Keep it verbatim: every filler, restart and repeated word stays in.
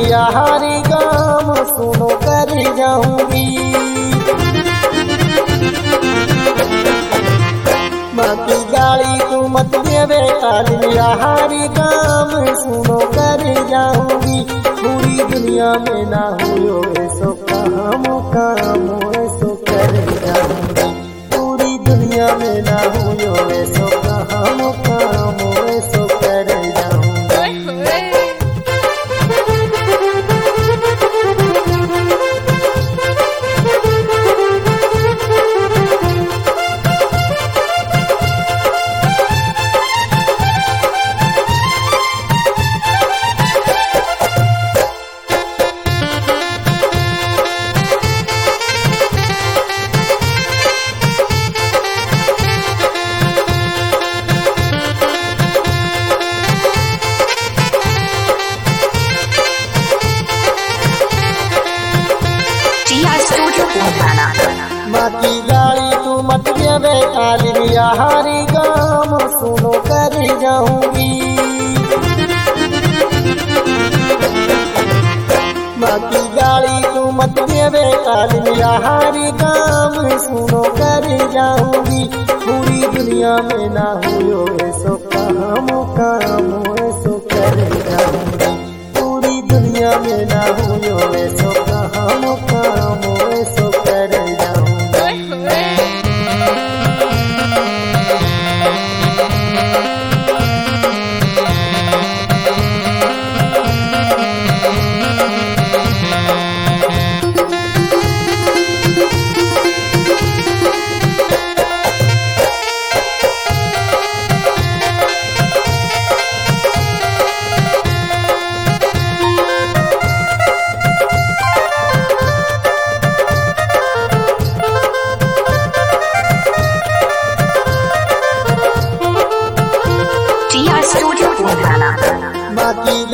यारी काम सुनो कर जाऊंगी। माँ की गाली तू मत देवे काली यारी काम सुनो कर जाऊंगी। पूरी दुनिया में ना हुयो ऐसो काम काम ऐसो कर जाऊंगी। पूरी दुनिया में ना हुयो ऐसो काम काम ऐसो कर जाऊंगी। माँ की गाली तू मत देवे काली यारी काम सुनो कर जाऊंगी। माँ की गाली तू मत देवे काली यारी काम सुनो कर जाऊंगी। पूरी दुनिया में ना हुयो ऐसो काम काम ऐसो कर जाऊंगी। पूरी दुनिया में ना हुयो ऐसो